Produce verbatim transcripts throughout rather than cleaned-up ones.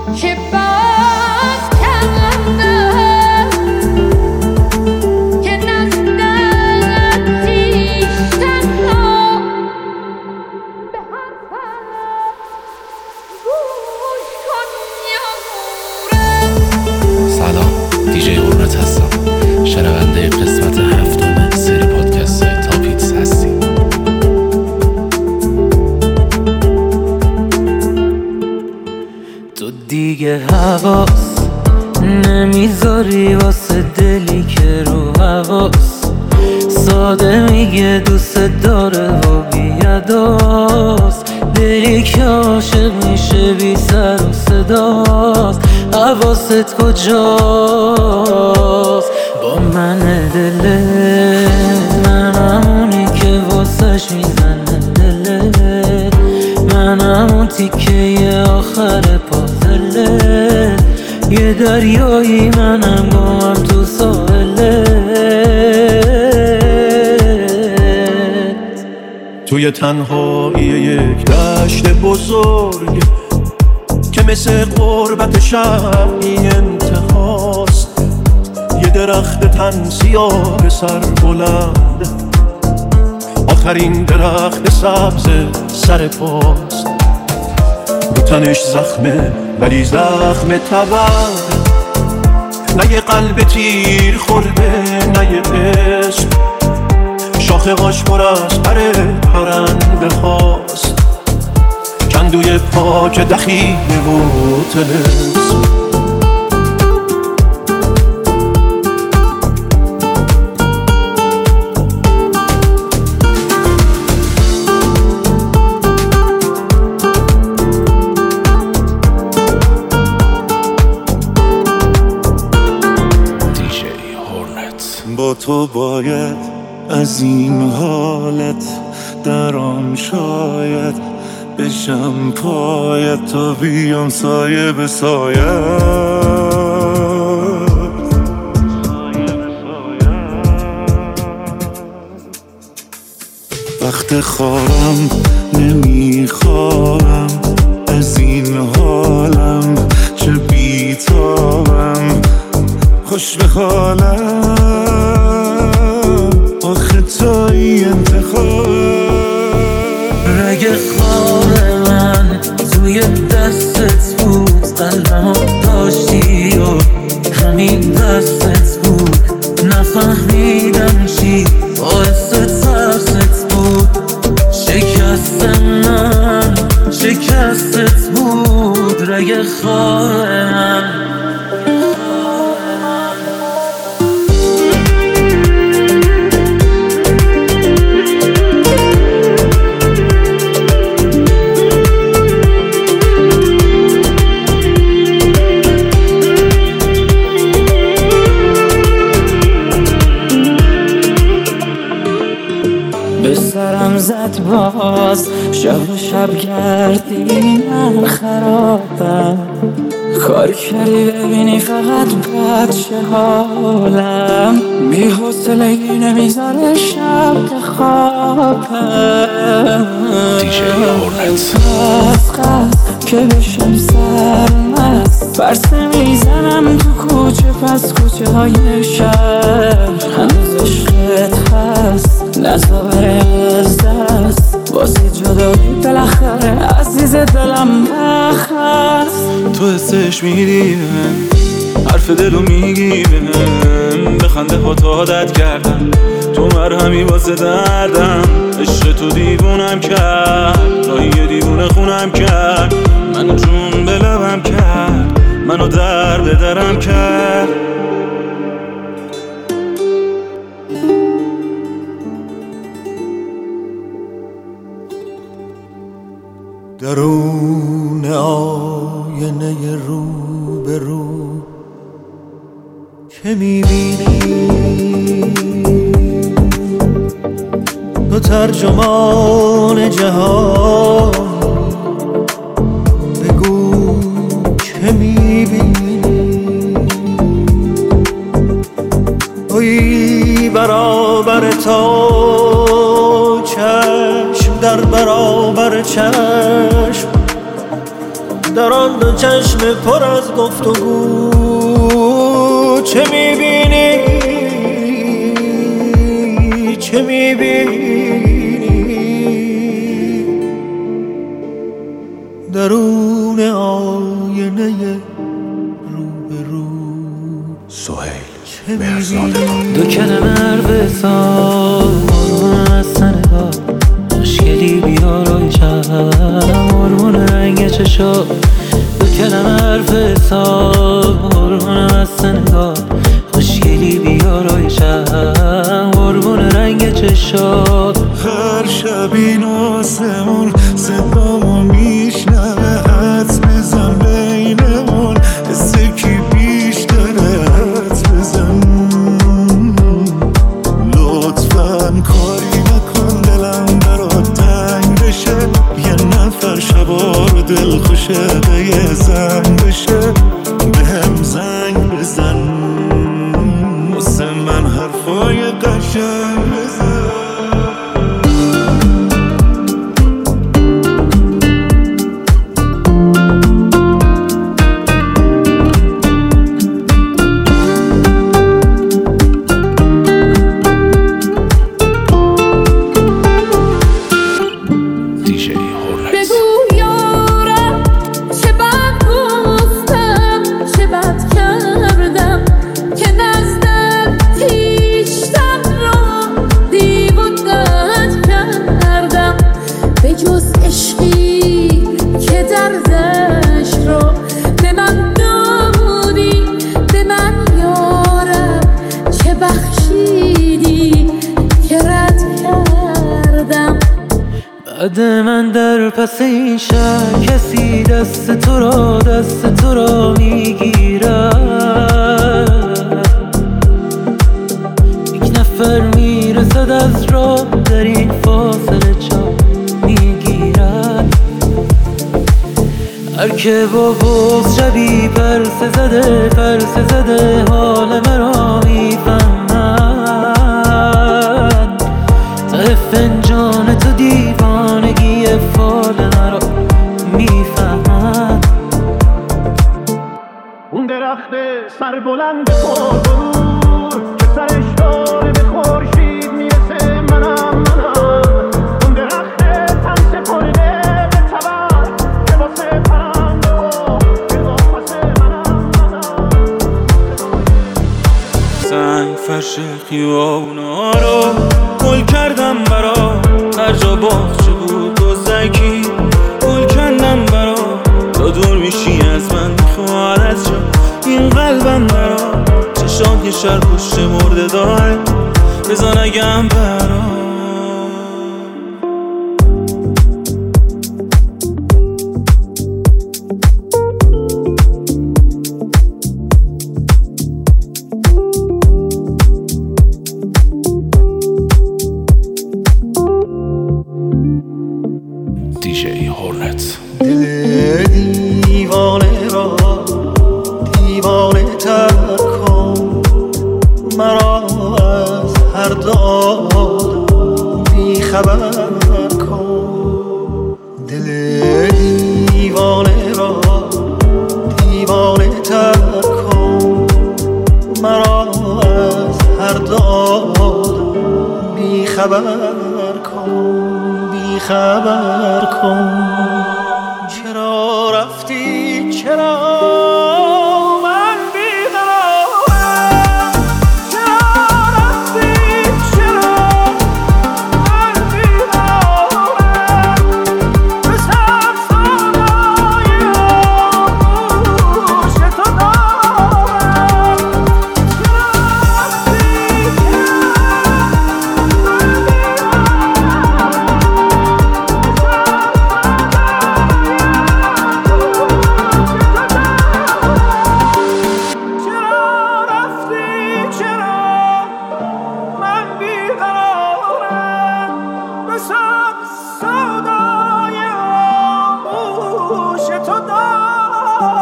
که باز کردم که نزدتی تنها به حرفم گوش کن یارم. سلام، دیجی هورنت هستم، شنونده قسمت هفتم سری پادکست تاپیتس هستی. تو دیگه حواس نمیذاری واسه دلی که رو حواس ساده میگه دوست داره و بیاداست، دلی که عاشق میشه بی سر و صداست. حواست کجاست با من دلت؟ من همونی که واسش میزنه دلت، من همون تیکه آخر پازلت، یه دریایی منم گمم تو ساحلت. توی تنهایی یک دشت بزرگ که مثل قربت شب بی انتهاست، یه درخت تن سیاه سر بلند، آخرین درخت سبز سر پاست. رو تنش زخمه ولی زخم تبر، نه یه قلب تیر خورده نه یه عشق، شاخه‌هاش پر از پر پرنده خواست، کندوی پاک دخیله و طلسم. با تو باید از این حالت درام شاید بشم پایت تا بیام سایه به سایه. وقت خوابم نمیخوابم از این حالم، چه بیتابم خوش به حالم، آخه توی انتخابم. رگ خار من توی دستت بود، قلبمو داشتی و همین دستت بود، نفهمیدم چی باعث ترست بود، شکست من شکستت بود. رگ خار من به سرم زد باز، شب و شب گردی من خرابم، کار کردی ببینی فقط بچه حالم، بی حوصلگی نمیذاره شب خوابم. دیجی هورنت قصد قصد که بشم سرمست، برسه میزنم تو کوچه پس کوچه های شهر، هنوز عشقت هست نزا بره از دست، واسه جدایی بالاخره عزیز دلم بخست. تو حسش میدی حرف دلو میگی بهم، بخنده ها تا عادت کردم، تو مرهمی واسه دردم، عشق تو دیوونم کرد، تا یه دیوونه خونم کرد، منو جون به لبم کرد، منو در به درم کرد. درون آینه رو به رو که میبینی تو ترجمان جهان، بگو که میبینی توی برابر تا چشم در برابر چشم، در آن دو چشم پر از گفتگو چه میبینی؟ چه میبینی؟ درون آینه روبرو سهیل مرزادگان. دو کلمه حرف سال از سنگاه مشکلی بیار روی شب هرمون رنگ چشا. دو کلمه حرف سال هرمون از سنگاه مشکلی بیار روی شب هرمون رنگ چشا. هر شب این آسمون صدامو میشنوه حدس بزن بینمون حسه کی بیشتره حدس بزن لطفاً کاری نکن دلم برات تنگ بشه یه نفر شبار دل خوشه به یه زن بشه به هم زنگ بزن واسه من حرفای قشنگ بزن. بعد من در پس این شهر کسی دست تو را دست تو را میگیرد یک نفر میرسد از راه در این فاصله جا میگیرد هر که با بغض شبی پرسه زده پرسه زده حال مرا میفهمد ته فنجان تو دیوانگی فال مرا میفهمد. اون درخت سر بلند پرنور که سرش داره به خورشید میرسه منم منم اون درخت تن سپرده به تبر که واسه پرنده و واسه منم منم سنگ فرش خیابونا رو گل کردم برا هر جا باغچه بود و زکی گل کندم برا تا دور میشی از من میخواد از جا این قلبم برا چشام که شر پشت مرده داره بزن اگم برا دیجی هورنت. دل دیوانه را دیوانه تر کن مرا از هر دادم بیخبر کن دل دیوانه را دیوانه تر کن مرا از هر دادم بیخبر کن بیخبر کن. چرا رفتی چرا من بیقرارم چرا رفتی چرا من بیقرارم به سر سادای آغوش تو دارم چرا رفتی چرا من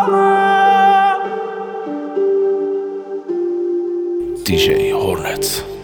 دیجی هورنت.